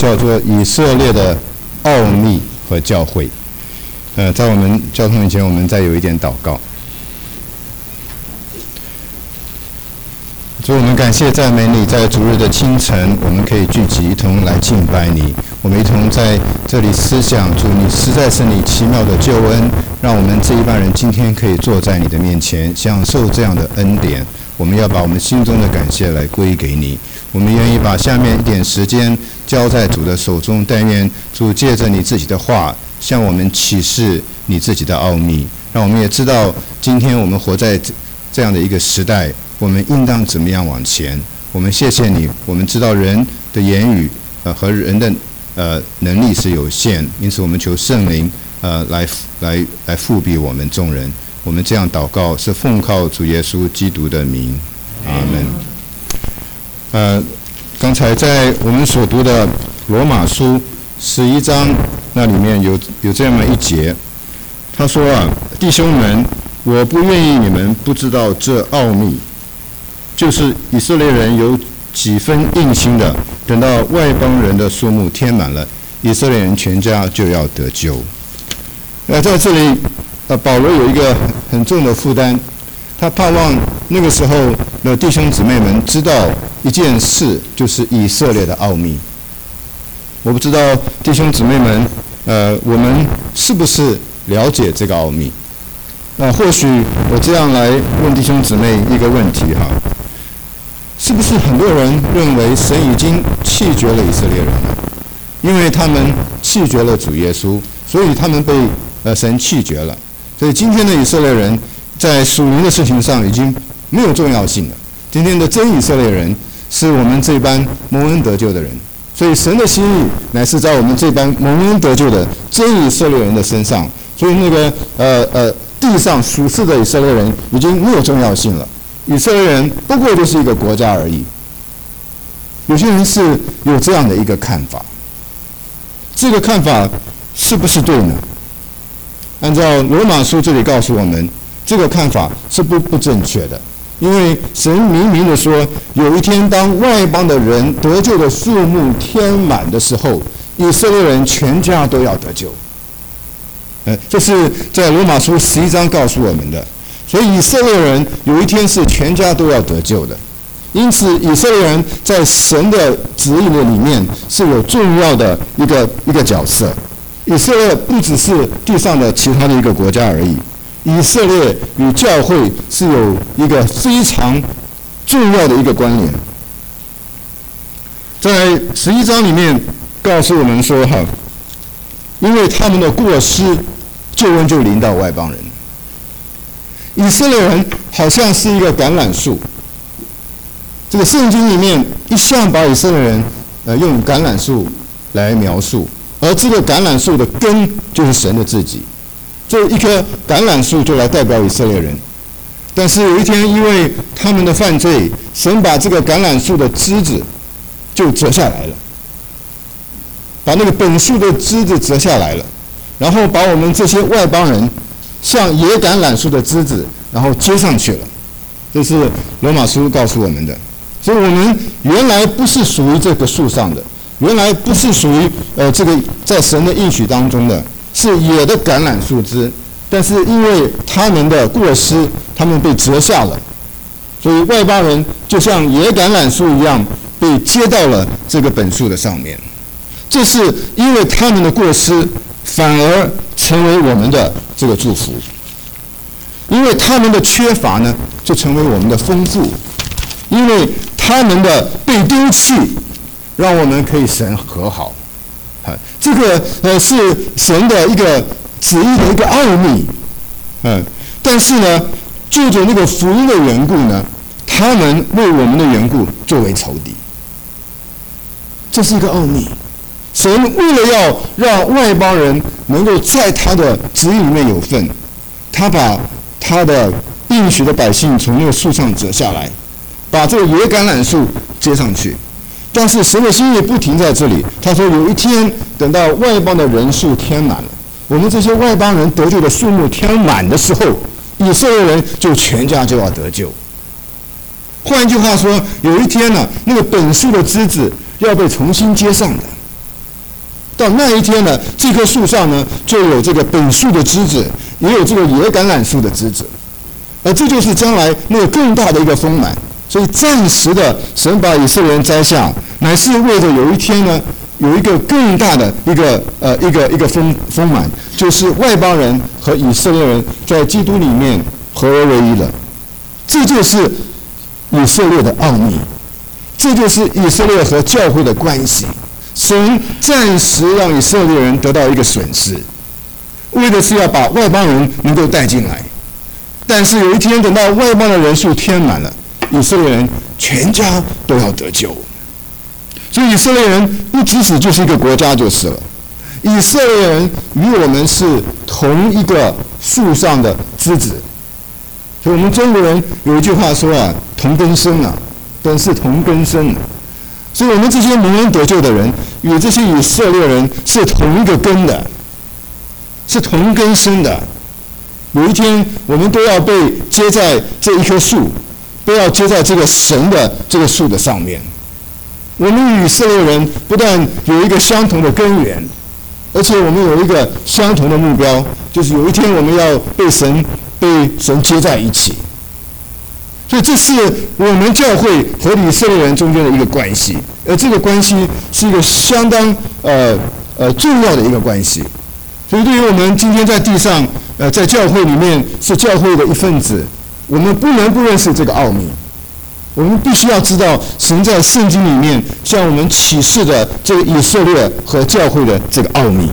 叫做以色列的奥秘和教会。在我们交通以前，我们再有一点祷告。主，我们感谢赞美你，在主日的清晨，我们可以聚集一同来敬拜你。我们一同在这里思想，主，你实在是你奇妙的救恩，让我们这一班人今天可以坐在你的面前，享受这样的恩典。我们要把我们心中的感谢来归给你。我们愿意把下面一点时间交在主的手中，但愿主借着你自己的话，向我们启示你自己的奥秘，让我们也知道今天我们活在这样的一个时代，我们应当怎么样往前。我们谢谢你，我们知道人的言语和人的能力是有限，因此我们求圣灵来复庇我们众人。我们这样祷告是奉靠主耶稣基督的名，阿门。刚才在我们所读的罗马书11章那里面有这么一节，他说弟兄们，我不愿意你们不知道这奥秘，就是以色列人有几分硬心的，等到外邦人的数目填满了，以色列人全家就要得救。在这里保罗有一个很重的负担，他盼望那个时候的弟兄姊妹们知道一件事，就是以色列的奥秘。我不知道弟兄姊妹们，我们是不是了解这个奥秘？或许我这样来问弟兄姊妹一个问题哈，是不是很多人认为神已经弃绝了以色列人了？因为他们弃绝了主耶稣，所以他们被神弃绝了。所以今天的以色列人在属灵的事情上已经没有重要性了。今天的真以色列人是我们这班蒙恩得救的人，所以神的心意乃是在我们这班蒙恩得救的真以色列人的身上。所以那个地上属世的以色列人已经没有重要性了，以色列人不过就是一个国家而已。有些人是有这样的一个看法，这个看法是不是对呢？按照罗马书这里告诉我们，这个看法是不正确的。因为神明明的说，有一天当外邦的人得救的数目填满的时候，以色列人全家都要得救。这是在罗马书11章告诉我们的。所以以色列人有一天是全家都要得救的。因此以色列人在神的旨意的里面是有重要的一个角色。以色列不只是地上的其他的一个国家而已，以色列与教会是有一个非常重要的一个关联。在11章里面告诉我们说因为他们的过失，救恩就临到外邦人。以色列人好像是一个橄榄树，这个圣经里面一向把以色列人用橄榄树来描述，而这个橄榄树的根就是神的自己。这一棵橄榄树就来代表以色列人，但是有一天因为他们的犯罪，神把这个橄榄树的枝子就折下来了，把那个本树的枝子折下来了，然后把我们这些外邦人像野橄榄树的枝子然后接上去了。这是罗马书告诉我们的。所以我们原来不是属于这个树上的，原来不是属于这个在神的应许当中的，是野的橄榄树枝，但是因为他们的过失，他们被折下了，所以外邦人就像野橄榄树一样被接到了这个本树的上面。这是因为他们的过失，反而成为我们的这个祝福；因为他们的缺乏呢，就成为我们的丰富；因为他们的被丢弃，让我们可以神和好。这个是神的一个旨意的一个奥秘。但是呢，就着那个福音的缘故呢，他们为我们的缘故作为仇敌。这是一个奥秘。神为了要让外邦人能够在他的旨意里面有份，他把他的应许的百姓从那个树上折下来，把这个野橄榄树接上去。但是神的心意不停在这里，他说有一天等到外邦的人数填满了，我们这些外邦人得救的数目填满的时候，以色列人就全家就要得救。换一句话说，有一天呢，那个本树的枝子要被重新接上的。 到那一天呢，这棵树上呢就有这个本树的枝子，也有这个野橄榄树的枝子，而这就是将来那个更大的一个丰满。所以暂时的神把以色列人摘下，乃是为着有一天呢，有一个更大的一个丰满，就是外邦人和以色列人在基督里面合而为一了。这就是以色列的奥秘，这就是以色列和教会的关系。神暂时让以色列人得到一个损失，为的是要把外邦人能够带进来。但是有一天等到外邦的人数填满了，以色列人全家都要得救。所以以色列人不只是就是一个国家就是了，以色列人与我们是同一个树上的枝子。所以我们中国人有一句话说啊，同根生啊，本是同根生啊。所以我们这些蒙恩得救的人与这些以色列人是同一个根的，是同根生的。有一天我们都要被接在这一棵树，都要接在这个神的这个树的上面。我们与以色列人不但有一个相同的根源，而且我们有一个相同的目标，就是有一天我们要被神接在一起。所以这是我们教会和以色列人中间的一个关系，而这个关系是一个相当重要的一个关系。所以对于我们今天在地上在教会里面是教会的一份子，我们不能不认识这个奥秘。我们必须要知道神在圣经里面向我们启示的这个以色列和教会的这个奥秘。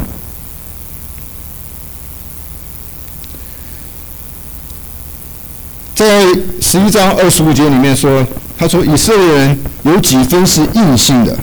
在11章25节里面说，他说以色列人有几分是硬心的，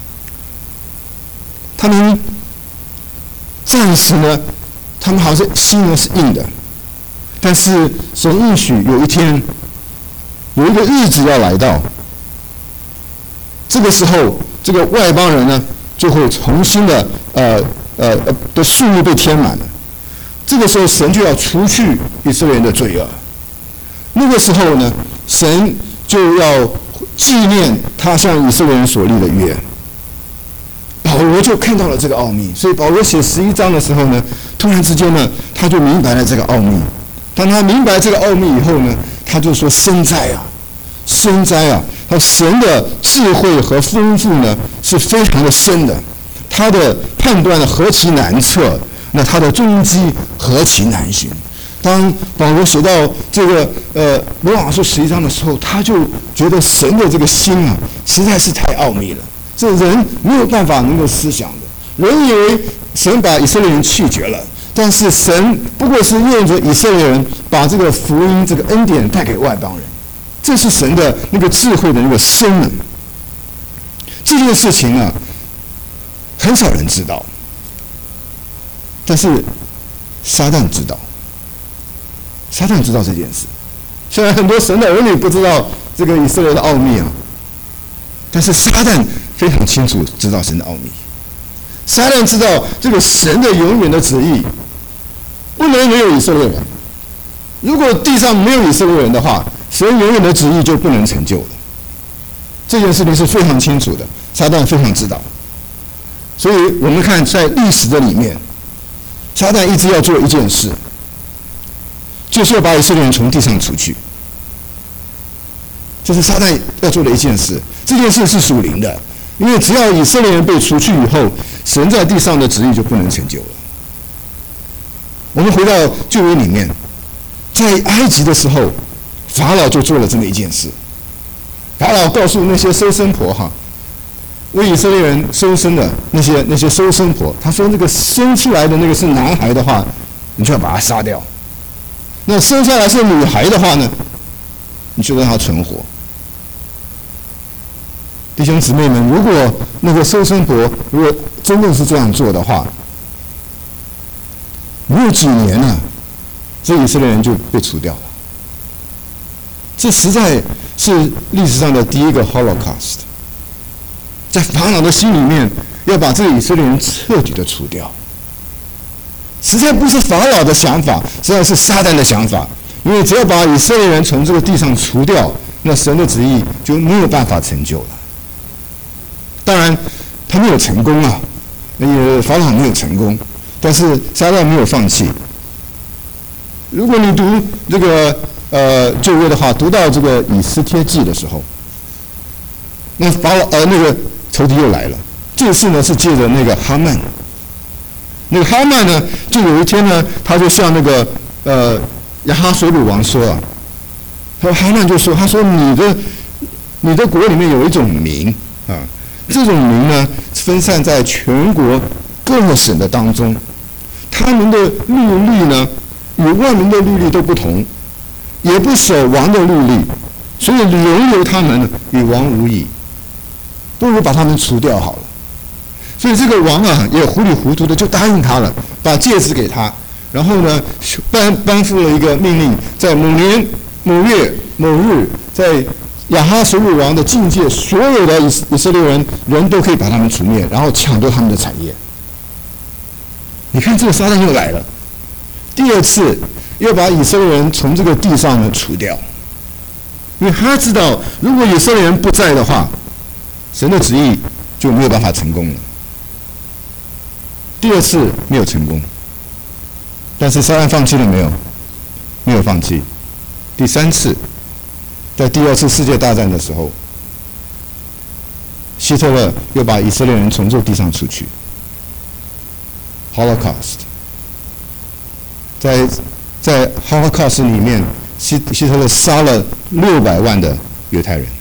他们暂时呢，他们好像心呢是硬的，但是神应许有一天，有一个日子要来到，这个时候，这个外邦人呢就会重新的的数目被填满了。这个时候，神就要除去以色列人的罪恶。那个时候呢，神就要纪念他向以色列人所立的约。保罗就看到了这个奥秘，所以保罗写11章的时候呢，突然之间呢，他就明白了这个奥秘。当他明白这个奥秘以后呢，他就说：“深哉啊，深哉啊！他神的智慧和丰富呢，是非常的深的。他的判断呢，何其难测！那他的踪迹何其难寻！”当保罗写到这个罗马书11章的时候，他就觉得神的这个心啊，实在是太奥秘了，这人没有办法能够思想的。人以为神把以色列人弃绝了，但是神不过是用着以色列人把这个福音、这个恩典带给外邦人，这是神的那个智慧的那个深能。这件事情啊，很少人知道，但是撒旦知道。撒旦知道这件事，虽然很多神的儿女不知道这个以色列的奥秘啊，但是撒旦非常清楚知道神的奥秘。撒旦知道这个神的永远的旨意不能没有以色列人。如果地上没有以色列人的话，神永远的旨意就不能成就了。这件事情是非常清楚的，撒旦非常知道。所以我们看在历史的里面，撒旦一直要做一件事，就是要把以色列人从地上除去。这是撒旦要做的一件事。这件事是属灵的，因为只要以色列人被除去以后，神在地上的旨意就不能成就了。我们回到旧约里面，在埃及的时候，法老就做了这么一件事。法老告诉那些收生婆为以色列人收生的那些收生婆，他说那个生出来的那个是男孩的话，你就要把他杀掉。那生下来是女孩的话呢，你就让她存活。弟兄姊妹们，如果那个收生婆如果真正是这样做的话，没有几年呢，这以色列人就被除掉了。这实在是历史上的第一个 Holocaust， 在法老的心里面要把这个以色列人彻底的除掉。实在不是法老的想法，实在是撒旦的想法。因为只要把以色列人从这个地上除掉，那神的旨意就没有办法成就了。当然，他没有成功啊， 法老没有成功，但是撒旦没有放弃。如果你读这个旧约的话，读到这个以斯帖记的时候，那那个仇敌又来了。这次呢是借着那个哈曼，那个哈曼呢，就有一天呢，他就向那个亚哈水鲁王说啊，他说哈曼就说，他说你的国里面有一种民啊，这种民呢分散在全国各个省的当中，他们的律例呢与外民的律例都不同，也不守王的律例，所以轮流他们与王无异，不如把他们除掉好了。所以这个王啊也糊里糊涂的就答应他了，把戒指给他，然后呢颁布了一个命令，在某年某月某日，在亚哈水鲁王的境界，所有的以色列人都可以把他们除灭，然后抢夺他们的产业。你看这个撒旦又来了，第二次要把以色列人从这个地上呢除掉，因为他知道如果以色列人不在的话，神的旨意就没有办法成功了。第二次没有成功，但是撒旦放弃了没有？没有放弃。第三次，在第二次世界大战的时候，希特勒又把以色列人从这地上出去 ，Holocaust。在 Holocaust 里面，希特勒杀了600万的犹太人。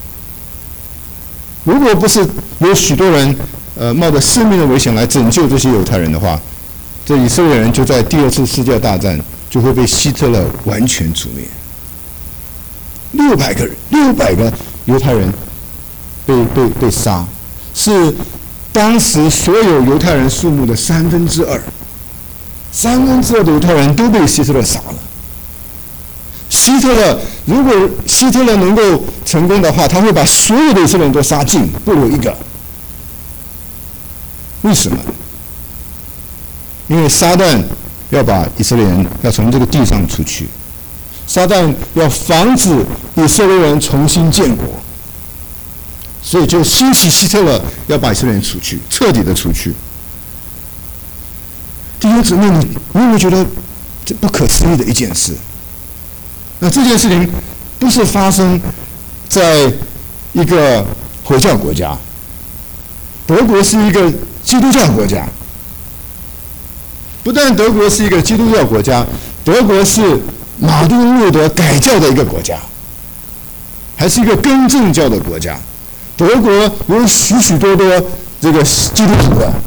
如果不是有许多人冒着生命的危险来拯救这些犹太人的话，这以色列人就在第二次世界大战就会被希特勒完全除灭。600个犹太人被杀，是当时所有犹太人数目的2/3。2/3的犹太人都被希特勒杀了。如果希特勒能够成功的话，他会把所有的以色列人都杀尽，不留一个。为什么？因为撒旦要把以色列人要从这个地上出去，撒旦要防止以色列人重新建国，所以就兴起希特勒要把以色列人出去，彻底的出去。弟兄姊妹，你有没有觉得这不可思议的一件事？那这件事情不是发生在一个回教国家，德国是一个基督教国家。不但德国是一个基督教国家，德国是马丁路德改教的一个国家，还是一个更正教的国家。德国有许许多多这个基督徒的，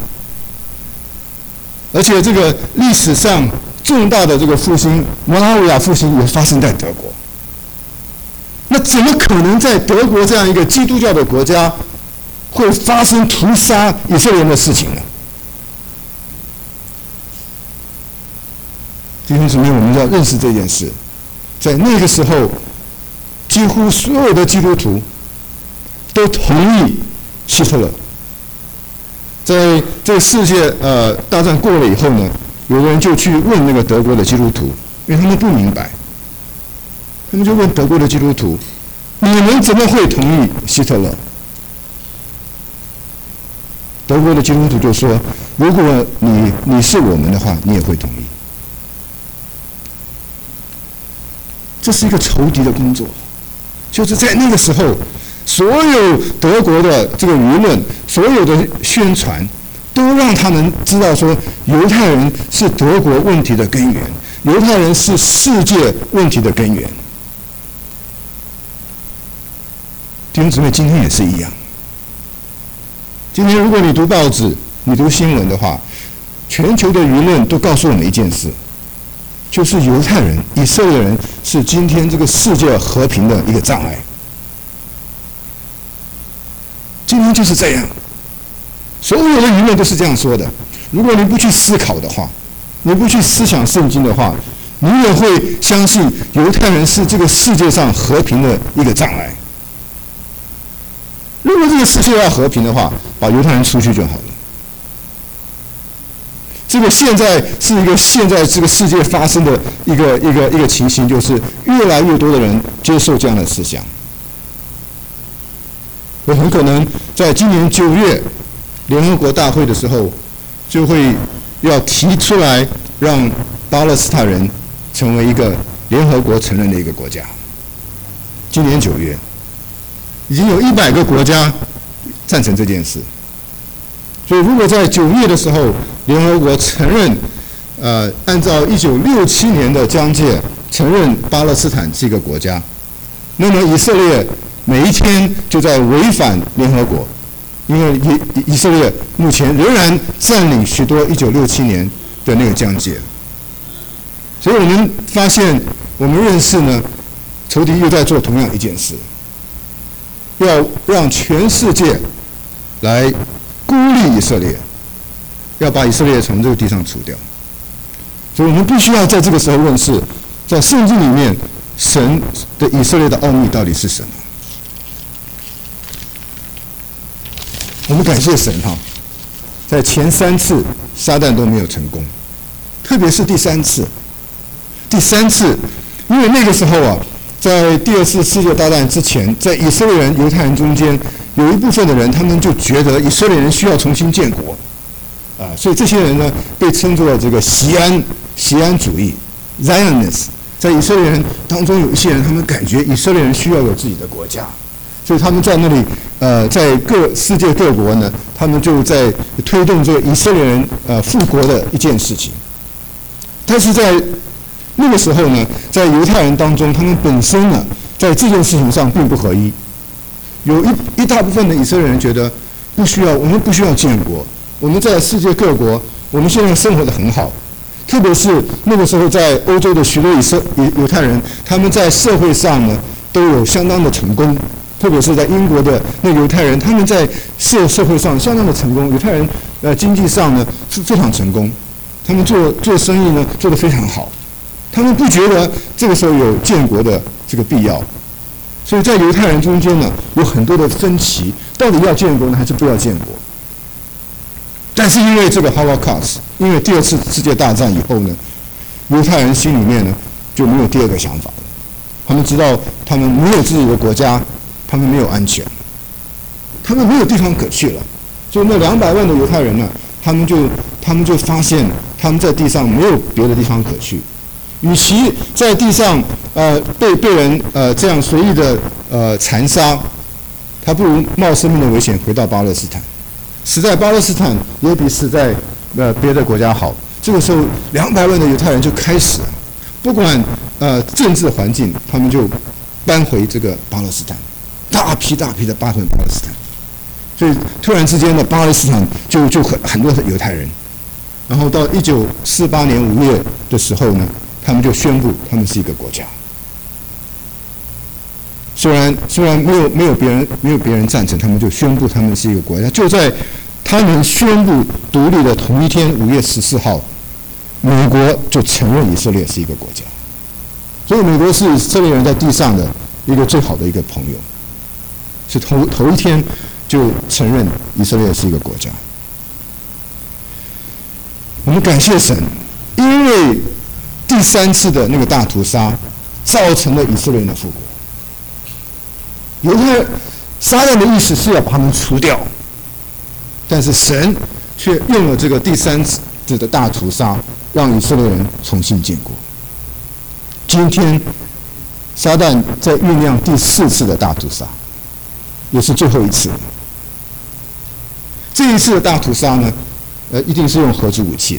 而且这个历史上重大的这个复兴，摩拉维亚复兴也发生在德国。那怎么可能在德国这样一个基督教的国家会发生屠杀以色列人的事情呢？弟兄姊妹，我们要认识这件事。在那个时候，几乎所有的基督徒都同意希特勒。在这个世界大战过了以后呢，有人就去问那个德国的基督徒，因为他们不明白，他们就问德国的基督徒：“你们怎么会同意希特勒？”德国的基督徒就说：“如果你是我们的话，你也会同意。”这是一个仇敌的工作，就是在那个时候，所有德国的这个舆论，所有的宣传，都让他们知道说，犹太人是德国问题的根源，犹太人是世界问题的根源。弟兄姊妹，今天也是一样。今天如果你读报纸、你读新闻的话，全球的舆论都告诉我们一件事，就是犹太人、以色列人是今天这个世界和平的一个障碍。今天就是这样，所有的舆论都是这样说的。如果你不去思考的话，你不去思想圣经的话，你也会相信犹太人是这个世界上和平的一个障碍。如果这个世界要和平的话，把犹太人出去就好了。这个现在是一个现在这个世界发生的一个情形，就是越来越多的人接受这样的思想。我很可能在今年9月联合国大会的时候，就会要提出来让巴勒斯坦人成为一个联合国承认的一个国家。今年9月，已经有100个国家赞成这件事。所以，如果在9月的时候，联合国承认，按照1967年的疆界承认巴勒斯坦是一个国家，那么以色列每一天就在违反联合国，因为以色列目前仍然占领许多1967年的那个疆界。所以我们发现，我们认识呢，仇敌又在做同样一件事，要让全世界来孤立以色列，要把以色列从这个地上除掉。所以我们必须要在这个时候认识，在圣经里面，神的以色列的奥秘到底是什么。我们感谢神哈，在前3次撒旦都没有成功，特别是第3次。第3次，因为那个时候啊，在第2次世界大战之前，在以色列人、犹太人中间，有一部分的人，他们就觉得以色列人需要重新建国，所以这些人呢，被称作这个锡安主义 （Zionists）。在以色列人当中，有一些人，他们感觉以色列人需要有自己的国家，所以他们在那里，在世界各国呢，他们就在推动这个以色列人复国的一件事情。但是在那个时候呢，在犹太人当中，他们本身呢，在这件事情上并不合一。有一大部分的以色列人觉得我们不需要建国，我们在世界各国，我们现在生活得很好。特别是那个时候，在欧洲的许多犹太人，他们在社会上呢都有相当的成功。特别是在英国的那个犹太人，他们在社会上相当的成功。犹太人经济上呢是非常成功，他们做生意呢做得非常好。他们不觉得这个时候有建国的这个必要，所以在犹太人中间呢有很多的分歧，到底要建国呢还是不要建国？但是因为这个 Holocaust， 因为第2次世界大战以后呢，犹太人心里面呢就没有第2个想法了。他们知道他们没有自己的国家，他们没有安全，他们没有地方可去了。所以那200万的犹太人呢，他们就发现他们在地上没有别的地方可去。与其在地上被人这样随意的残杀，他不如冒生命的危险回到巴勒斯坦，死在巴勒斯坦也比死在别的国家好。这个时候200万的犹太人就开始不管政治环境，他们就搬回这个巴勒斯坦，大批的搬回巴勒斯坦。所以突然之间的巴勒斯坦就很多的犹太人。然后到1948年5月的时候呢，他们就宣布他们是一个国家。虽然没有别人赞成，他们就宣布他们是一个国家。就在他们宣布独立的同一天，5月14号，美国就承认以色列是一个国家。所以美国是以色列人在地上的一个最好的一个朋友，是头一天就承认以色列是一个国家。我们感谢神，因为第3次的那个大屠杀造成了以色列人的复国。撒旦的意思是要把他们除掉，但是神却用了这个第3次的大屠杀，让以色列人重新建国。今天撒旦在酝酿第4次的大屠杀，也是最后一次。这一次的大屠杀呢，一定是用核子武器的。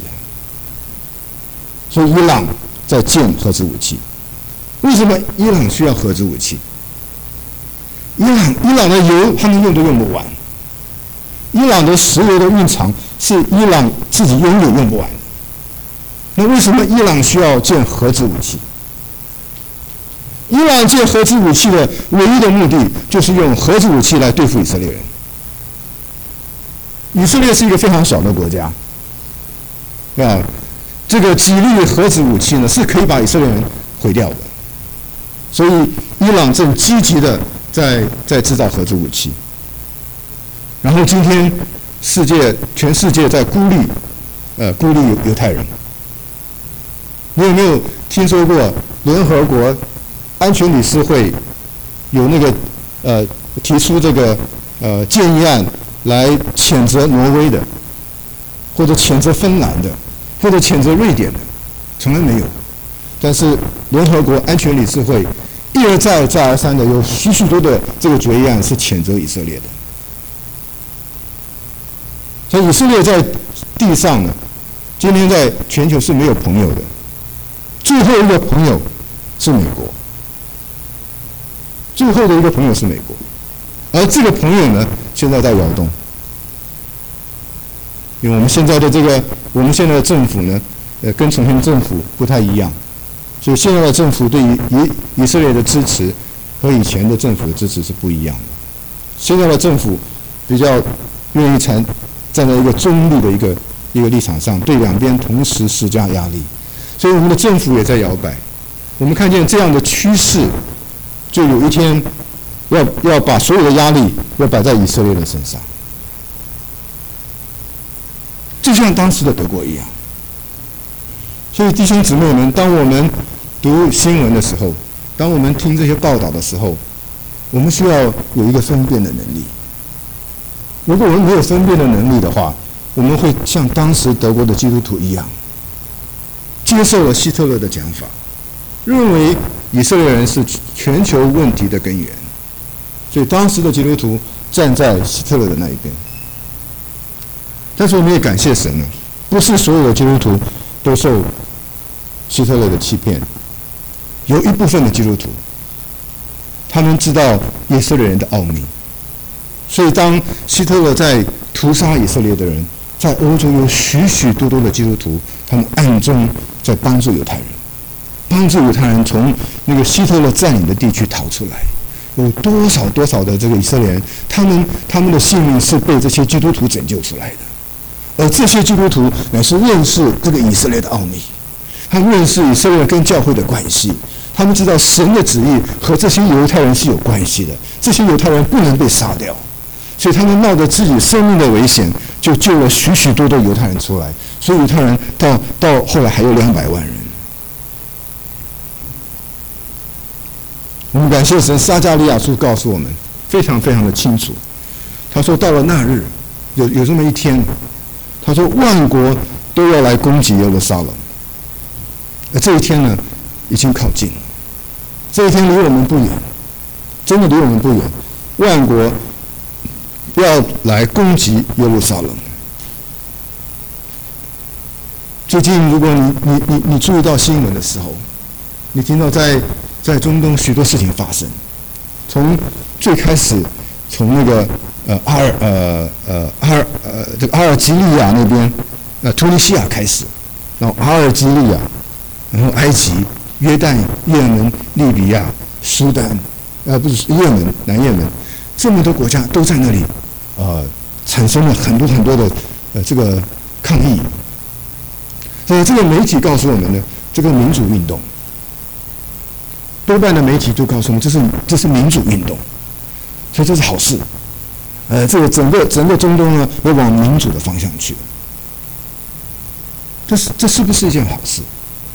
所以伊朗在建核子武器。为什么伊朗需要核子武器？伊朗的油他们用都用不完，伊朗的石油的蕴藏是伊朗自己拥有用不完的。那为什么伊朗需要建核子武器？伊朗建核子武器的唯一的目的就是用核子武器来对付以色列人。以色列是一个非常小的国家，这个几粒核子武器呢是可以把以色列人毁掉的。所以伊朗正积极的在制造核子武器。然后今天全世界在孤立犹太人。你有没有听说过联合国安全理事会有那个提出这个建议案， 来谴责挪威的，或者谴责芬兰的，或者谴责瑞典的，从来没有。但是联合国安全理事会一而再再而三的有许多的这个决议案是谴责以色列的。所以以色列在地上呢，今天在全球是没有朋友的，最后一个朋友是美国，最后的一个朋友是美国，而这个朋友呢，现在在摇动，因为我们现在的政府呢，跟从前政府不太一样，所以现在的政府对于以色列的支持和以前的政府的支持是不一样的。现在的政府比较愿意站在一个中立的一个立场上，对两边同时施加压力，所以我们的政府也在摇摆。我们看见这样的趋势，就有一天要把所有的压力要摆在以色列的身上，就像当时的德国一样。所以弟兄姊妹们，当我们读新闻的时候，当我们听这些报道的时候，我们需要有一个分辨的能力。如果我们没有分辨的能力的话，我们会像当时德国的基督徒一样，接受了希特勒的讲法，认为以色列人是全球问题的根源。所以当时的基督徒站在希特勒的那一边。但是我们也感谢神呢，不是所有的基督徒都受希特勒的欺骗，有一部分的基督徒，他们知道以色列人的奥秘。所以当希特勒在屠杀以色列的人，在欧洲有许许多多的基督徒，他们暗中在帮助犹太人，帮助犹太人从那个希特勒占领的地区逃出来。有多少的这个以色列人，他们的性命是被这些基督徒拯救出来的。而这些基督徒乃是认识这个以色列的奥秘，他们认识以色列跟教会的关系，他们知道神的旨意和这些犹太人是有关系的，这些犹太人不能被杀掉，所以他们冒着自己生命的危险，就救了许许多多犹太人出来。所以犹太人到后来还有200万人。我们感谢神，撒迦利亚书告诉我们非常非常的清楚。他说，到了那日，有这么一天，他说万国都要来攻击耶路撒冷。而这一天呢，已经靠近了。这一天离我们不远，真的离我们不远。万国要来攻击耶路撒冷。最近，如果你注意到新闻的时候，你听到在中东许多事情发生，从最开始从那个这个阿尔及利亚那边突尼西亚开始，然后阿尔及利亚，然后埃及、约旦、也门、利比亚、苏丹，不是也门、南也门，这么多国家都在那里产生了很多的这个抗议。所以这个媒体告诉我们呢，这个民主运动。多半的媒体都告诉我们，这是民主运动，所以这是好事。这个整个中东呢，要往民主的方向去。这是不是一件好事？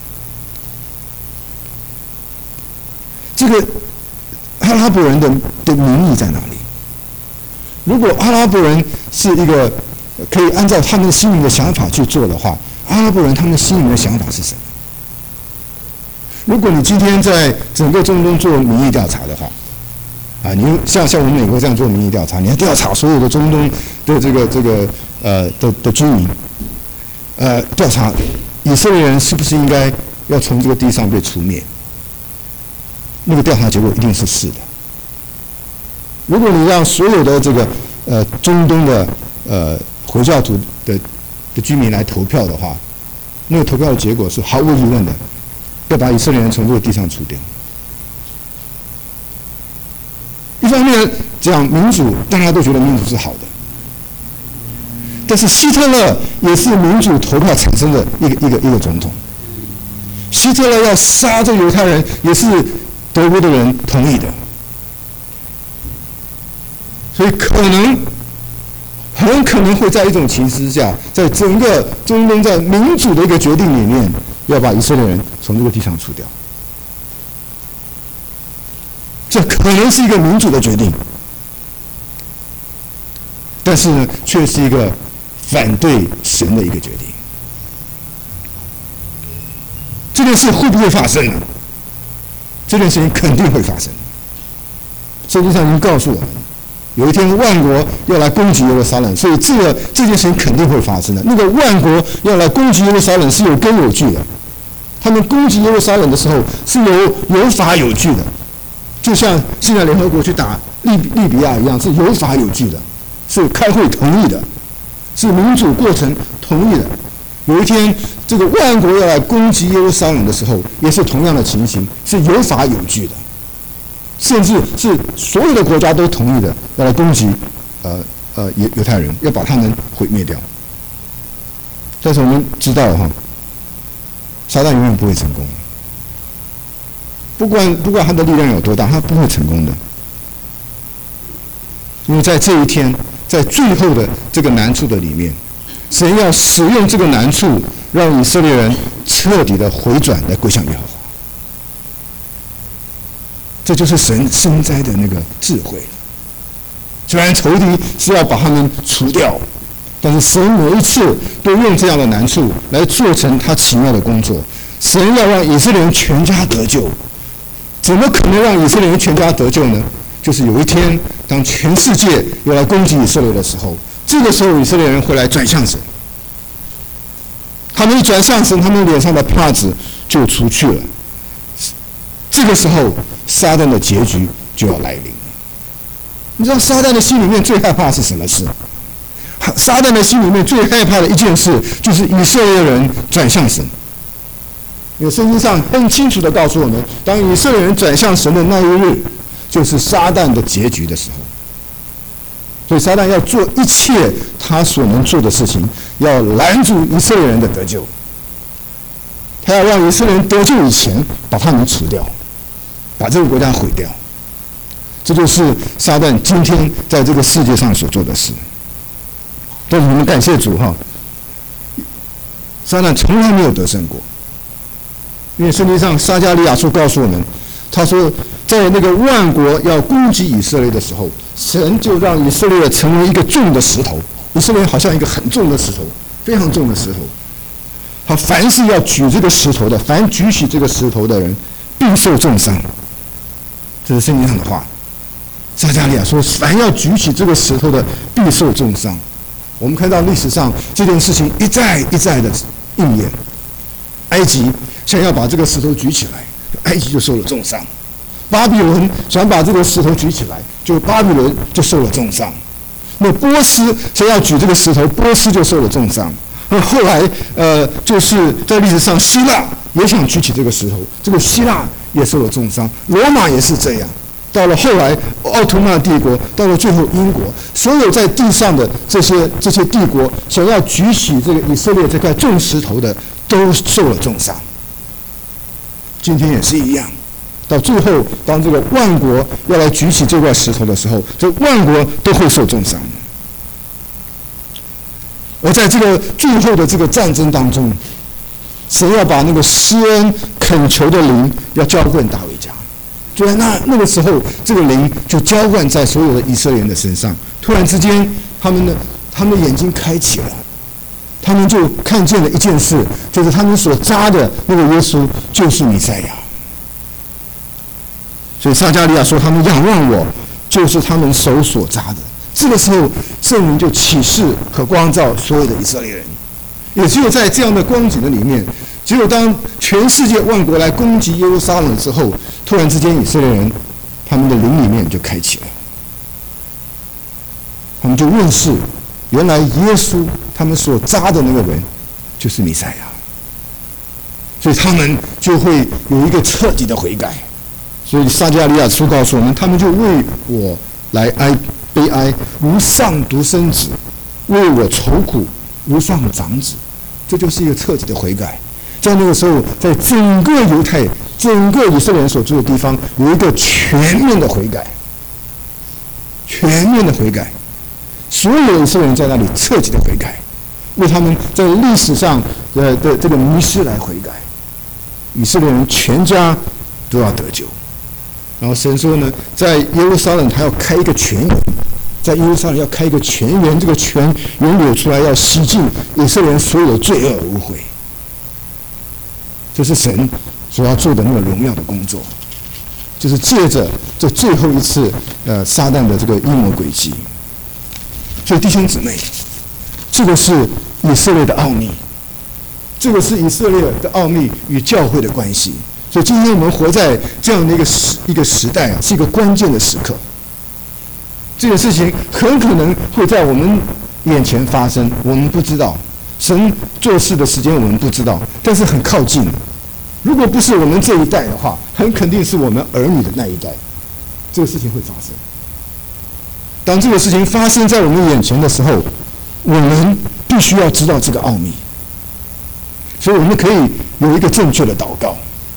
这个阿拉伯人的民意在哪里？如果阿拉伯人是一个可以按照他们心里的想法去做的话，阿拉伯人他们心里的想法是什么？如果你今天在整个中东做民意调查的话，你像我们美国这样做民意调查，你要调查所有的中东的的居民，调查以色列人是不是应该要从这个地上被除灭？那个调查结果一定是是的。如果你让所有的这个中东的回教徒的居民来投票的话，那个投票的结果是毫无疑问的。要把以色列人从这个地上除掉。一方面讲民主，大家都觉得民主是好的，但是希特勒也是民主投票产生的一个总统。希特勒要杀这个犹太人，也是德国的人同意的，所以很可能会在一种情势之下，在整个中东在民主的一个决定里面，要把以色列人从这个地上除掉。这可能是一个民主的决定， 但是呢，却是一个反对神的一个决定。这件事会不会发生呢？这件事情肯定会发生。圣经上已经告诉我们，有一天万国要来攻击耶路撒冷，所以这件事情肯定会发生的。那个万国要来攻击耶路撒冷是有根有据的，他们攻击耶路撒冷的时候是有法有据的，就像现在联合国去打利比亚一样，是有法有据的，是开会同意的，是民主过程同意的。有一天这个万国要来攻击耶路撒冷的时候，也是同样的情形，是有法有据的，甚至是所有的国家都同意的，要来攻击犹太人，要把他们毁灭掉。但是我们知道撒旦永远不会成功，不管他的力量有多大，他不会成功的。因为在这一天，在最后的这个难处的里面，神要使用这个难处，让以色列人彻底的回转，来归向耶和华。这就是神生灾的那个智慧。虽然仇敌是要把他们除掉，但是神每一次都用这样的难处来做成他奇妙的工作。神要让以色列人全家得救，怎么可能让以色列人全家得救呢？就是有一天，当全世界要来攻击以色列的时候，这个时候以色列人会来转向神。他们一转向神，他们脸上的帕子就除去了。这个时候，撒旦的结局就要来临了。你知道撒旦的心里面最害怕是什么事？撒旦的心里面最害怕的一件事，就是以色列人转向神。因为圣经上很清楚地告诉我们，当以色列人转向神的那一日，就是撒旦的结局的时候。所以撒旦要做一切他所能做的事情，要拦住以色列人的得救。他要让以色列人得救以前，把他们除掉，把这个国家毁掉。这就是撒旦今天在这个世界上所做的事。但是我们感谢主撒旦从来没有得胜过。因为圣经上撒迦利亚书告诉我们，他说在那个万国要攻击以色列的时候，神就让以色列成为一个重的石头。以色列好像一个很重的石头，非常重的石头。他凡是要举这个石头的，凡举起这个石头的人，必受重伤。这是圣经上的话。撒迦利亚说，凡要举起这个石头的，必受重伤。我们看到历史上这件事情一再一再的应验。埃及想要把这个石头举起来，埃及就受了重伤；巴比伦想把这个石头举起来，就巴比伦就受了重伤。那波斯想要举这个石头，波斯就受了重伤。后来就是在历史上，希腊也想举起这个石头，这个希腊也受了重伤。罗马也是这样。到了后来，奥图曼帝国，到了最后英国，所有在地上的这些帝国想要举起这个以色列这块重石头的，都受了重伤。今天也是一样，到最后，当这个万国要来举起这块石头的时候，这万国都会受重伤。而在这个最后的这个战争当中，神要把那个施恩恳求的灵要浇灌大卫家。就在那个时候，这个灵就浇灌在所有的以色列人的身上。突然之间，他们的眼睛开启了，他们就看见了一件事，就是他们所扎的那个耶稣就是弥赛亚。所以撒迦利亚说，他们仰望我，就是他们手所扎的。这个时候，圣灵就启示和光照所有的以色列人。也只有在这样的光景的里面，只有当全世界万国来攻击耶路撒冷之后，突然之间以色列人他们的灵里面就开启了，他们就认识原来耶稣他们所扎的那个人就是弥赛亚，所以他们就会有一个彻底的悔改。所以撒迦利亚书告诉我们，他们就为我来悲哀，如丧独生子；为我愁苦，如丧长子。这就是一个彻底的悔改。在那个时候，在整个犹太、整个以色列人所住的地方，有一个全面的悔改，全面的悔改。所有的以色列人在那里彻底的悔改，为他们在历史上的这个迷失来悔改。以色列人全家都要得救。然后神说呢，在耶路撒冷他要开一个泉源， 在耶路撒冷要开一个泉源，这个泉源流出来，要洗净以色列人所有的罪恶污秽。这是神所要做的那个荣耀的工作，就是借着这最后一次撒旦的这个阴谋诡计。所以弟兄姊妹，这个是以色列的奥秘，这个是以色列的奥秘与教会的关系。所以今天我们活在这样的一个时代啊，是一个关键的时刻。这个事情很可能会在我们眼前发生，我们不知道。神做事的时间我们不知道，但是很靠近。如果不是我们这一代的话，很肯定是我们儿女的那一代，这个事情会发生。当这个事情发生在我们眼前的时候，我们必须要知道这个奥秘，所以我们可以有一个正确的祷告。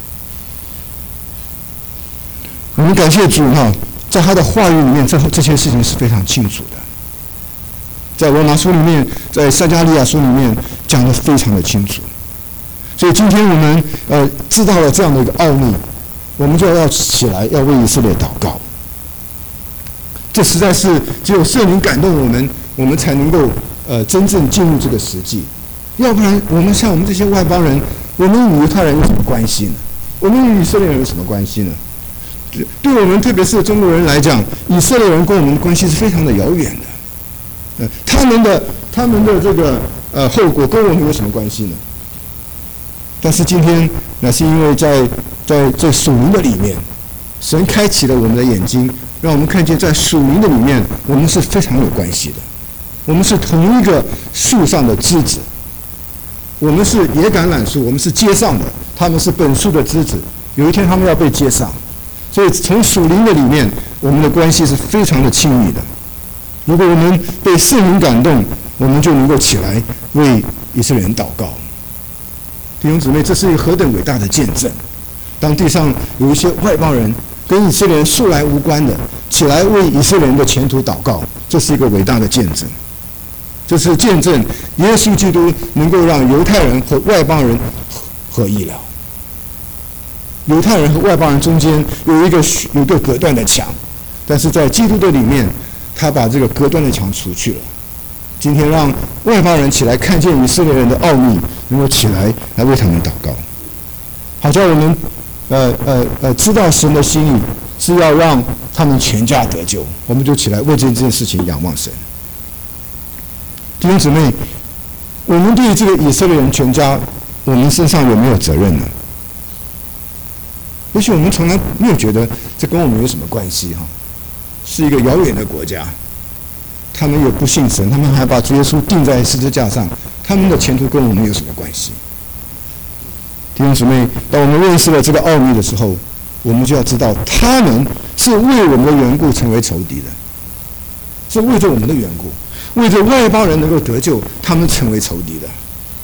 我们感谢主哈，在他的话语里面，这些事情是非常清楚的。在罗马书里面，在撒迦利亚书里面讲得非常的清楚。所以今天我们知道了这样的一个奥秘，我们就要起来，要为以色列祷告。这实在是只有圣灵感动我们才能够真正进入这个实际。要不然，我们像我们这些外邦人，我们与犹太人有什么关系呢？我们与以色列人有什么关系呢？对我们，特别是中国人来讲，以色列人跟我们的关系是非常的遥远的。他们的这个后果跟我们有什么关系呢？但是今天，那是因为在这属灵的里面，神开启了我们的眼睛，让我们看见在属灵的里面，我们是非常有关系的。我们是同一个树上的枝子，我们是野橄榄树，我们是接上的，他们是本树的枝子。有一天他们要被接上，所以从属灵的里面，我们的关系是非常的亲密的。如果我们被圣灵感动，我们就能够起来为以色列人祷告。弟兄姊妹，这是一个何等伟大的见证！当地上有一些外邦人跟以色列人素来无关的，起来为以色列人的前途祷告，这是一个伟大的见证。这是见证耶稣基督能够让犹太人和外邦人合一了。犹太人和外邦人中间有一个隔断的墙，但是在基督的里面，他把这个隔断的墙除去了。今天让外邦人起来看见以色列人的奥秘，能够起来为他们祷告，好叫我们知道神的心意是要让他们全家得救，我们就起来为这件事情仰望神。弟兄姊妹，我们对这个以色列人全家，我们身上有没有责任呢？也许我们从来没有觉得这跟我们有什么关系哈，是一个遥远的国家。他们又不信神，他们还把主耶稣钉在十字架上，他们的前途跟我们有什么关系？弟兄姊妹，当我们认识了这个奥秘的时候，我们就要知道，他们是为我们的缘故成为仇敌的，是为着我们的缘故，为着外邦人能够得救，他们成为仇敌的。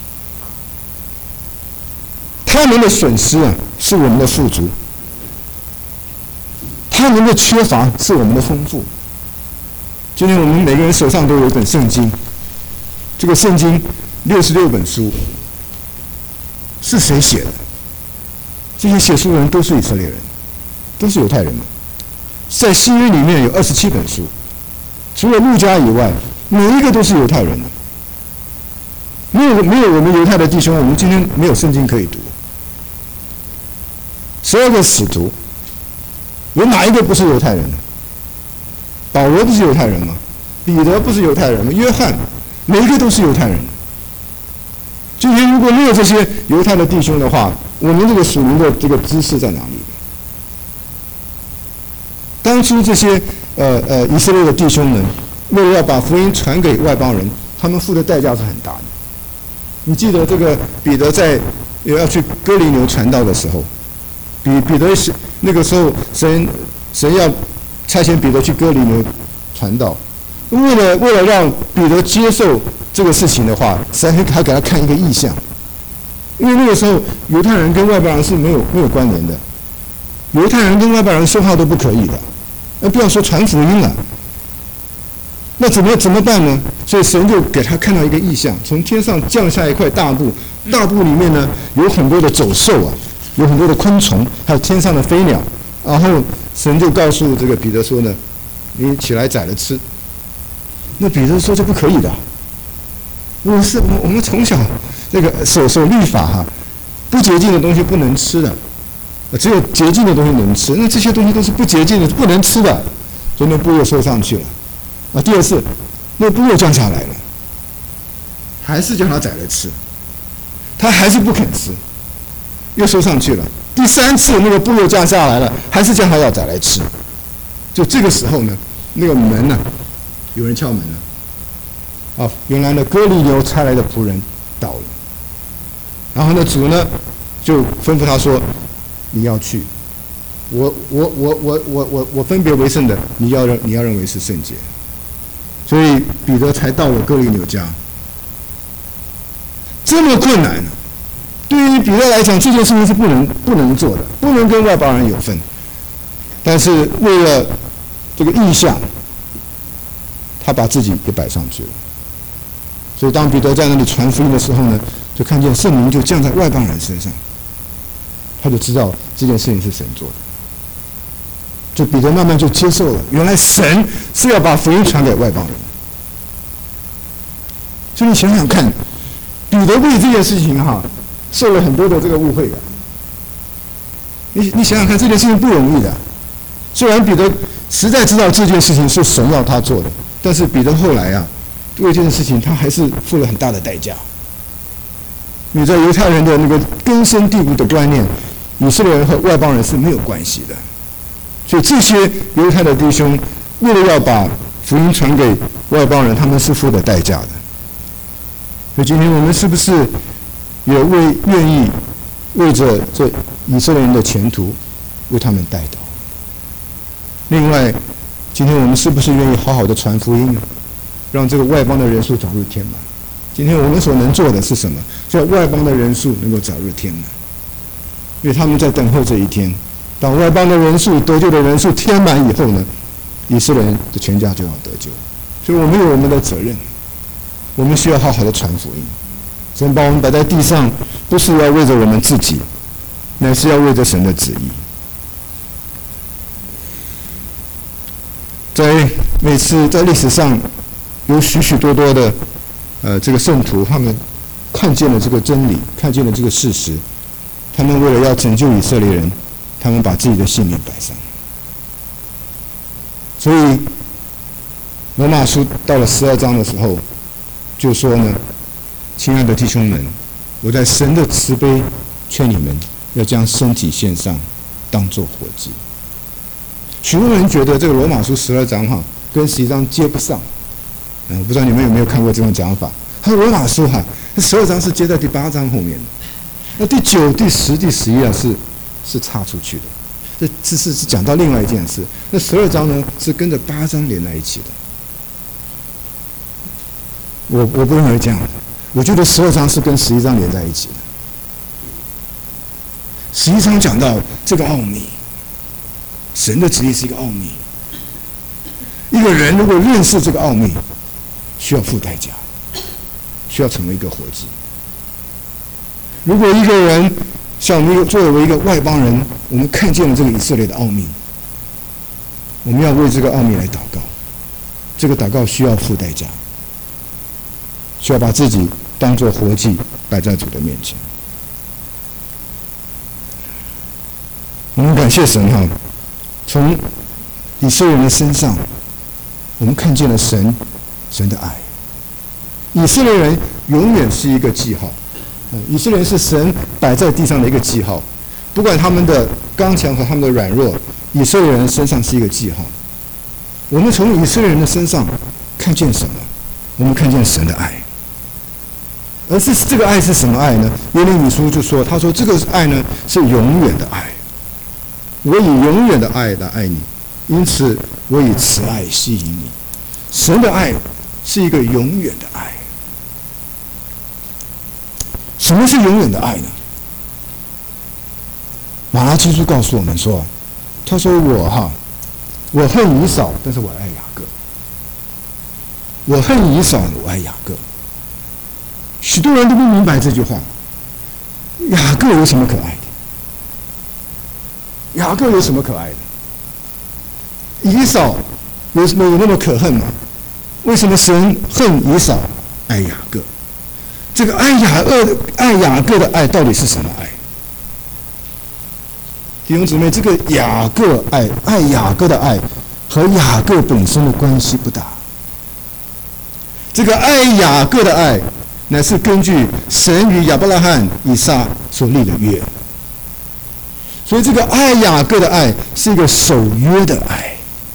他们的损失啊，是我们的富足；他们的缺乏是我们的丰富。今天我们每个人手上都有一本圣经，这个圣经66本书，是谁写的？这些写书人都是以色列人，都是犹太人嘛。在新约里面有27本书，除了路加以外，每一个都是犹太人的。没有我们犹太的弟兄，我们今天没有圣经可以读。12个使徒，有哪一个不是犹太人的？保罗不是犹太人吗？彼得不是犹太人吗？约翰，每一个都是犹太人。今天如果没有这些犹太的弟兄的话，我们这个属灵的这个知识在哪里？当初这些以色列的弟兄们，为了要把福音传给外邦人，他们付的代价是很大的。你记得这个彼得在要去哥尼流传道的时候，彼得是那个时候神要差遣彼得去哥尼流传道，为了让彼得接受这个事情的话，神还给他看一个异象，因为那个时候犹太人跟外邦人是没有关联的，犹太人跟外邦人说话都不可以的，不要说传福音了。那怎么办呢？所以神就给他看到一个异象，从天上降下一块大布，大布里面呢有很多的走兽啊，有很多的昆虫，还有天上的飞鸟。然后神就告诉这个彼得说呢，你起来宰了吃。 那彼得说这不可以的。我们从小这个守律法哈，不洁净的东西不能吃的，只有洁净的东西能吃。那这些东西都是不洁净的，不能吃的，所以那布又收上去了。第二次，那布又降下来了，还是叫他宰来吃，他还是不肯吃，又收上去了。第三次那个布又降下来了，还是叫他要宰来吃。就这个时候呢，那个门呢，有人敲门了。原来呢，哥尼流差来的仆人到了。然后呢，主呢就吩咐他说：“你要去，我分别为圣的，你要认为是圣洁。”所以彼得才到了哥尼流家。这么困难呢，对于彼得来讲，这件事情是不能做的，不能跟外邦人有份。但是为了这个意向，他把自己给摆上去了。所以当彼得在那里传福音的时候呢，就看见圣灵就降在外邦人身上，他就知道这件事情是神做的。就彼得慢慢就接受了，原来神是要把福音传给外邦人。所以你想想看，彼得为这件事情受了很多的这个误会的。你想想看，这件事情不容易的。虽然彼得实在知道这件事情是神要他做的，但是彼得后来为这件事情他还是付了很大的代价。你在犹太人的那个根深蒂固的观念，以色列人和外邦人是没有关系的。所以这些犹太的弟兄为了要把福音传给外邦人，他们是付了代价的。所以今天我们是不是也愿意为着这以色列人的前途为他们代祷？另外，今天我们是不是愿意好好的传福音呢？让这个外邦的人数早日填满。今天我们所能做的是什么？叫外邦的人数能够早日填满，因为他们在等候这一天。当外邦的人数得救的人数填满以后呢，以色列人的全家就要得救。所以我们有我们的责任，我们需要好好的传福音。神把我们摆在地上，不是要为着我们自己，乃是要为着神的旨意。每次在历史上有许许多多的这个圣徒，他们看见了这个真理，看见了这个事实，他们为了要拯救以色列人，他们把自己的性命摆上。所以罗马书到了12章的时候就说呢，亲爱的弟兄们，我在神的慈悲劝你们要将身体献上，当作活祭。许多人觉得这个罗马书12章跟11章接不上。我不知道你们有没有看过这种讲法。他说罗马书12章是接在第8章后面的，那第9、第10、第11是插出去的。这是讲到另外一件事。那12章呢是跟着8章连在一起的。我不认为这样的，我觉得12章是跟11章连在一起的。11章讲到这个奥秘，神的旨意是一个奥秘。一个人如果认识这个奥秘，需要付代价，需要成为一个活祭。如果一个人像我们作为一个外邦人，我们看见了这个以色列的奥秘，我们要为这个奥秘来祷告。这个祷告需要付代价，需要把自己当作活祭摆在主的面前。我们感谢神从以色列人的身上，我们看见了神的爱。以色列人永远是一个记号，以色列人是神摆在地上的一个记号，不管他们的刚强和他们的软弱，以色列人身上是一个记号。我们从以色列人的身上看见什么？我们看见神的爱。而是这个爱是什么爱呢？耶利米书就说，他说这个爱呢是永远的爱。我以永远的爱来爱你，因此我以慈爱吸引你。神的爱是一个永远的爱。什么是永远的爱呢？马拉基书告诉我们说，他说我恨以扫，但是我爱雅各。我恨以扫，我爱雅各。许多人都不明白这句话。雅各有什么可爱的？雅各有什么可爱的？以扫有那么可恨吗？ 为什么神恨以扫，爱雅各？这个爱雅各的爱到底是什么爱？弟兄姊妹，这个雅各爱雅各的爱和雅各本身的关系不大。这个爱雅各的爱，乃是根据神与亚伯拉罕、以撒所立的约。所以，这个爱雅各的爱是一个守约的爱。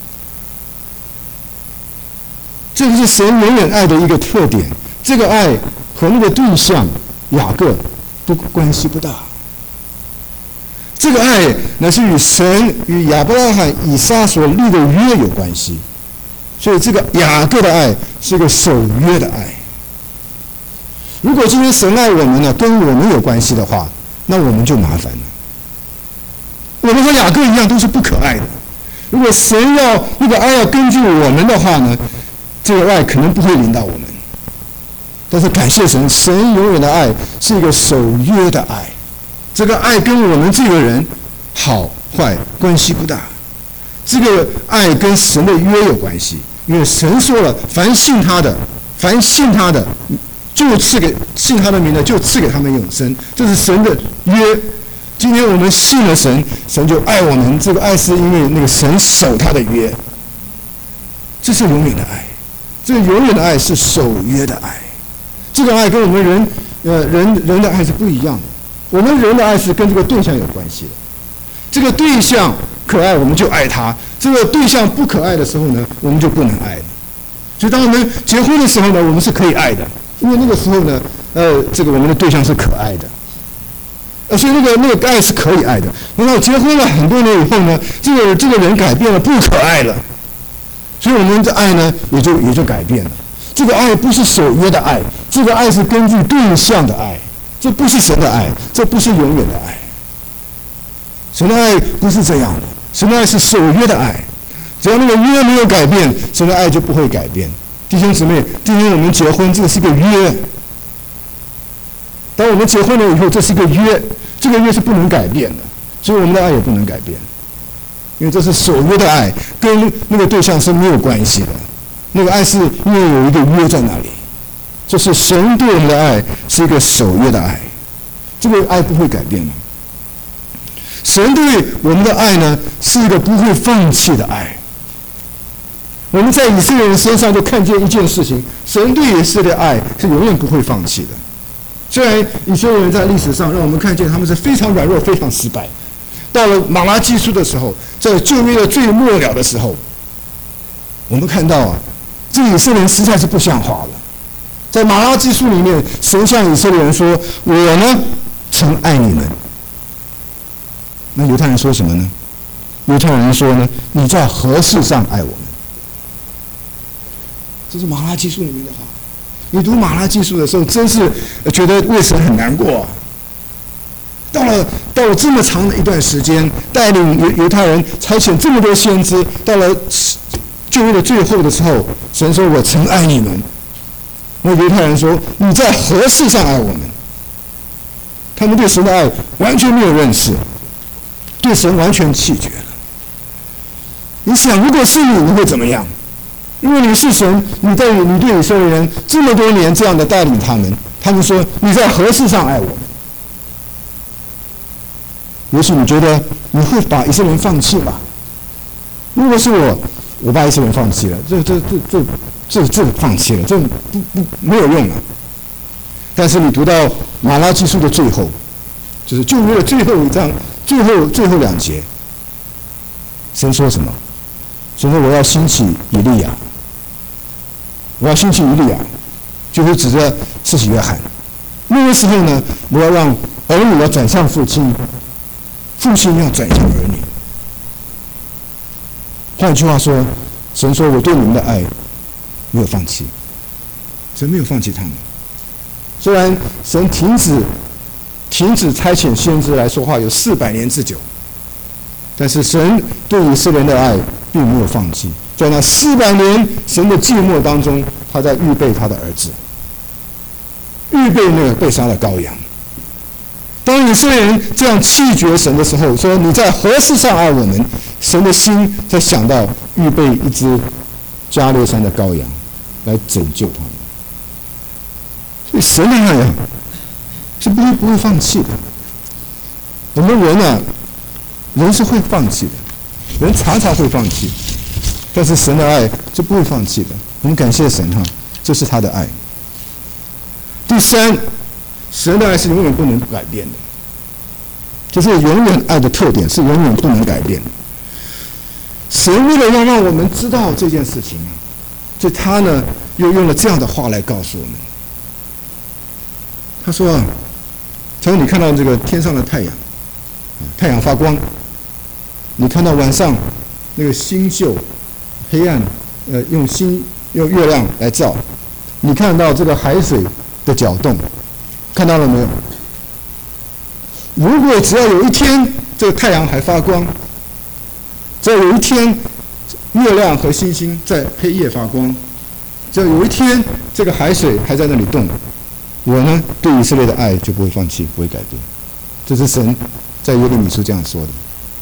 这个是神永远爱的一个特点。这个爱和那个对象雅各关系不大。这个爱乃是与神与亚伯拉罕、以撒所立的约有关系。所以，这个雅各的爱是一个守约的爱。如果今天神爱我们呢，跟我们有关系的话，那我们就麻烦了。我们和雅各一样，都是不可爱的。如果神要那个爱要根据我们的话呢，这个爱可能不会临到我们。但是感谢神，神永远的爱是一个守约的爱。这个爱跟我们这个人好坏关系不大，这个爱跟神的约有关系。因为神说了，凡信他的，就信他的名的，就赐给他们永生。这是神的约。今天我们信了神，神就爱我们。这个爱是因为那个神守他的约，这是永远的爱。这个永远的爱是守约的爱。这个爱跟我们人的爱是不一样的。我们人的爱是跟这个对象有关系的。这个对象可爱，我们就爱他；这个对象不可爱的时候呢，我们就不能爱了。所以，当我们结婚的时候呢，我们是可以爱的，因为那个时候呢，这个我们的对象是可爱的，所以那个爱是可以爱的。然后结婚了很多年以后呢，这个人改变了，不可爱了，所以我们的爱呢也就改变了。这个爱不是守约的爱，这个爱是根据对象的爱，这不是神的爱，这不是永远的爱。神的爱不是这样的，神的爱是守约的爱。只要那个约没有改变，神的爱就不会改变。弟兄姊妹，今天我们结婚，这个是个约。当我们结婚了以后，这是一个约，这个约是不能改变的，所以我们的爱也不能改变，因为这是守约的爱，跟那个对象是没有关系的。那个爱是因为有一个约在那里，这是神对我们的爱，是一个守约的爱，这个爱不会改变的。神对我们的爱呢，是一个不会放弃的爱。我们在以色列人身上就看见一件事情：神对以色列的爱是永远不会放弃的。虽然以色列人在历史上让我们看见他们是非常软弱、非常失败，到了马拉基书的时候，在旧约的最末了的时候，我们看到这以色列人实在是不像话了。在马拉基书里面，神向以色列人说：“我呢，曾爱你们。”那犹太人说什么呢？犹太人说呢：“你在何事上爱我们？”这是马拉基书里面的话。你读马拉基书的时候，真是觉得为神很难过。到了这么长的一段时间，带领犹太人差遣这么多先知，到了旧约的最后的时候，神说：“我曾爱你们。”那犹太人说：“你在何事上爱我们？”他们对神的爱完全没有认识，对神完全弃绝了。你想，如果是你会怎么样？如果你是神，你对以色列人这么多年这样的带领他们，他们说：“你在何事上爱我们？”也许你觉得你会把以色列人放弃吧？如果是我把以色列人放弃了，这放弃了，这没有用了。但是你读到马拉基书的最后，就是旧约的最后一章，最后两节，神说什么？神说：“我要兴起以利亚。”我要兴起以利亚，就是指着施洗约翰。那个时候呢，我要让儿女要转向父亲，父亲要转向儿女。换句话说，神说：“我对你们的爱没有放弃。”神没有放弃他们。虽然神停止差遣先知来说话有400年之久，但是神对以色列人的爱并没有放弃。在那400年神的寂寞当中，他在预备他的儿子，预备那个被杀的羔羊。当以色列人这样弃绝神的时候，说：“你在何事上爱我们？”神的心在想到预备一只加略山的羔羊， 来拯救他们。所以神的爱啊，是不会放弃的。我们人啊，人是会放弃的，人常常会放弃，但是神的爱是不会放弃的。我们感谢神哈，这是他的爱。第三，神的爱是永远不能改变的，就是永远爱的特点是永远不能改变的。神为了要让我们知道这件事情啊，所以他呢又用了这样的话来告诉我们。他说啊，他说你看到这个天上的太阳，太阳发光，你看到晚上那个星宿黑暗，用月亮来照，你看到这个海水的搅动，看到了没有？如果只要有一天这个太阳还发光，只要有一天月亮和星星在黑夜发光，只要有一天这个海水还在那里动，我呢对以色列的爱就不会放弃，不会改变。这是神在耶利米书这样说的，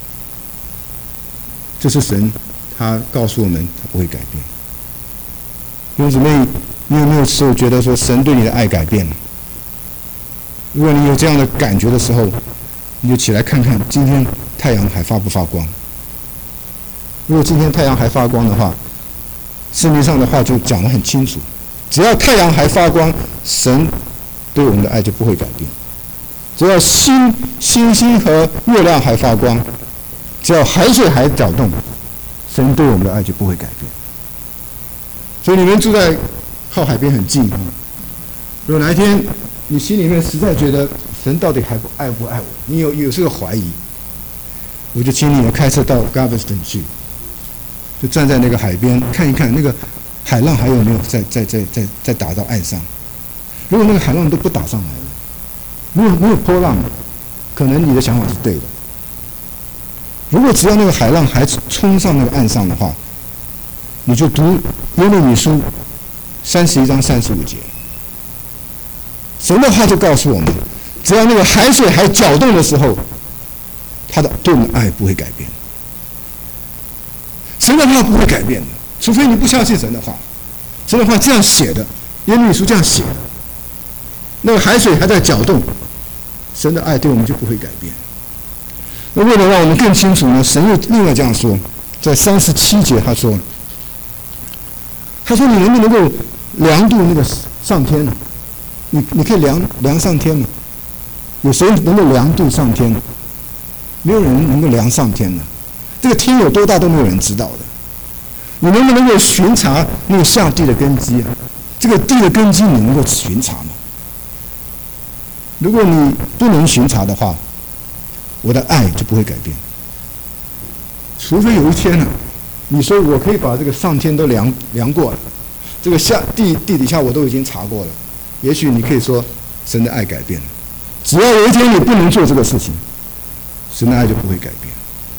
这是神他告诉我们他不会改变。弟兄姊妹，你有没有时候觉得说神对你的爱改变了？如果你有这样的感觉的时候，你就起来看看今天太阳还发不发光。如果今天太阳还发光的话，圣经上的话就讲得很清楚，只要太阳还发光，神对我们的爱就不会改变。只要星星和月亮还发光，只要海水还搅动，神对我们的爱就不会改变。所以你们住在靠海边很近啊，如果哪一天你心里面实在觉得神到底还爱不爱我，你有这个怀疑，我就请你开车到 Galveston 去，就站在那个海边看一看那个海浪还有没有再打到岸上。如果那个海浪都不打上来了，没有波浪，可能你的想法是对的。如果只要那个海浪还冲上那个岸上的话，你就读耶利米书31章35节，神的话就告诉我们，只要那个海水还搅动的时候，他的对我们的爱不会改变。神的话不会改变的，除非你不相信神的话。神的话这样写的，耶利米书这样写的，那个海水还在搅动，神的爱对我们就不会改变。那为了让我们更清楚呢，神又另外这样说，在37节他说你能不能够量度那个上天呢？你可以量上天吗？有谁能够量度上天？没有人能够量上天的，这个天有多大都没有人知道的。你能不能够巡查那个下地的根基啊？这个地的根基你能够巡查吗？如果你不能巡查的话，我的爱就不会改变。除非有一天呢，你说我可以把这个上天都量过了，这个地底下我都已经查过了，也许你可以说神的爱改变了。只要有一天你不能做这个事情，神的爱就不会改变。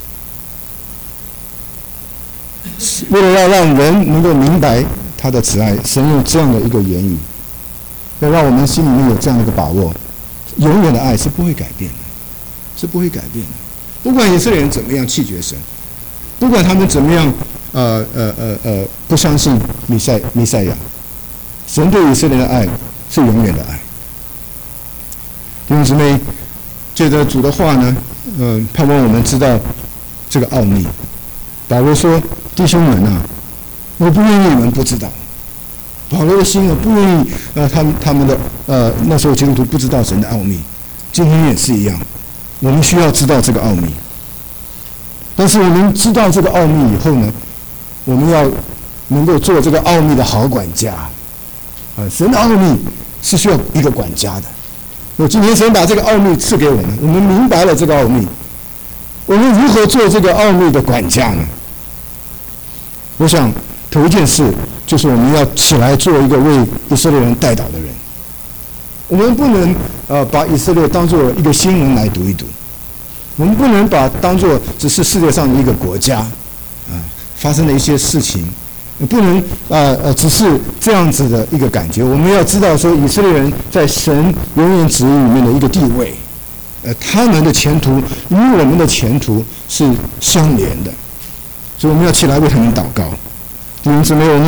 为了要让人能够明白他的慈爱，神用这样的一个言语，要让我们心里面有这样的一个把握，永远的爱是不会改变的，是不会改变的。不管以色列人怎么样弃绝神，不管他们怎么样不相信弥赛亚，神对以色列的爱是永远的爱。弟兄姊妹，借着主的话呢，盼望我们知道这个奥秘。保罗说：“弟兄们啊，我不愿意你们不知道。”保罗的心不愿意他们的那时候基督徒不知道神的奥秘，今天也是一样，我们需要知道这个奥秘。但是我们知道这个奥秘以后呢，我们要能够做这个奥秘的好管家。神的奥秘是需要一个管家的。今天神把这个奥秘赐给我们，我们明白了这个奥秘，我们如何做这个奥秘的管家呢？我想头一件事就是我们要起来做一个为以色列人代祷的人。我们不能把以色列当作一个新闻来读一读，我们不能把当作只是世界上的一个国家发生的一些事情，不能只是这样子的一个感觉。我们要知道说，以色列人在神永远旨意里面的一个地位，他们的前途与我们的前途是相连的，所以我们要起来为他们祷告。弟兄姊妹，我们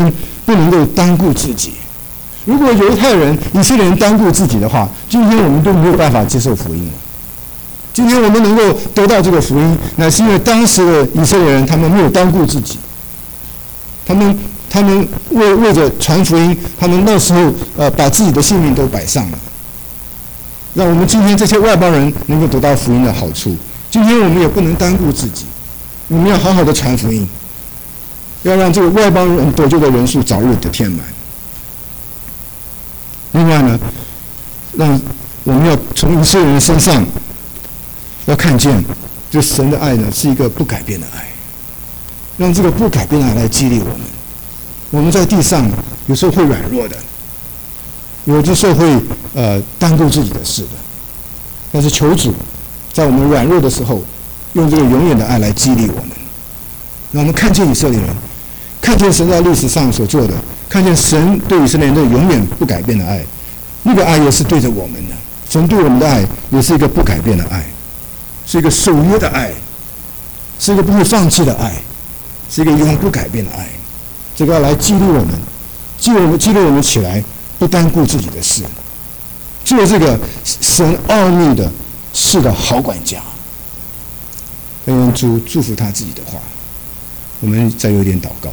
不能够单顾自己。如果犹太人、以色列人单顾自己的话，今天我们都没有办法接受福音了。今天我们能够得到这个福音，乃是因为当时的以色列人他们没有单顾自己，他们为着传福音，他们那时候把自己的性命都摆上了，让我们今天这些外邦人能够得到福音的好处。今天我们也不能单顾自己，我们要好好的传福音，要让这个外邦人得救的人数早日的填满。另外呢，让我们要从以色列人身上要看见，这神的爱呢是一个不改变的爱，让这个不改变的爱来激励我们。我们在地上有时候会软弱的，有的时候会单顾自己的事的，但是求主在我们软弱的时候，用这个永远的爱来激励我们，让我们看见以色列人，看见神在历史上所做的，看见神对以色列人的永远不改变的爱，那个爱也是对着我们的。神对我们的爱也是一个不改变的爱，是一个守约的爱，是一个不会放弃的爱，是一个永不改变的爱。这个要来激励我们，激励我们起来，不单顾自己的事，做这个神奥秘的事的好管家。愿主祝福他自己的话。我们再有点祷告。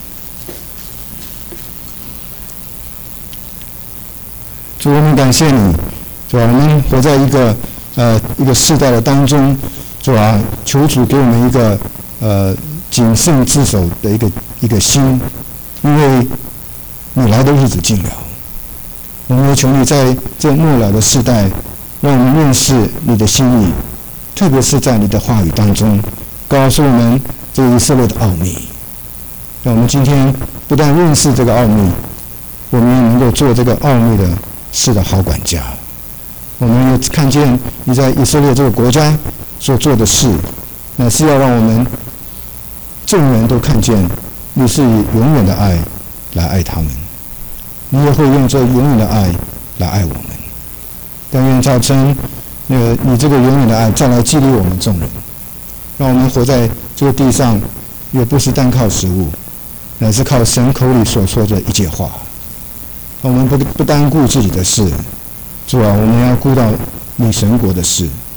主，我们感谢你，主啊，我们活在一个世代的当中，主啊，求主给我们一个谨慎自守的一个心，因为你来的日子近了。我们也求你在这末了的世代，让我们认识你的心意，特别是在你的话语当中，告诉我们这个以色列的奥秘。让我们今天不但认识这个奥秘，我们也能够做这个奥秘的事的好管家。我们也看见你在以色列这个国家所做的事，乃是要让我们众人都看见你是以永远的爱来爱他们，你也会用这永远的爱来爱我们。但愿早晨你这个永远的爱再来激励我们众人，让我们活在这个地上，也不是单靠食物，乃是靠神口里所说的一切话。我们不单顾自己的事，主啊，我们要顾到你神国的事。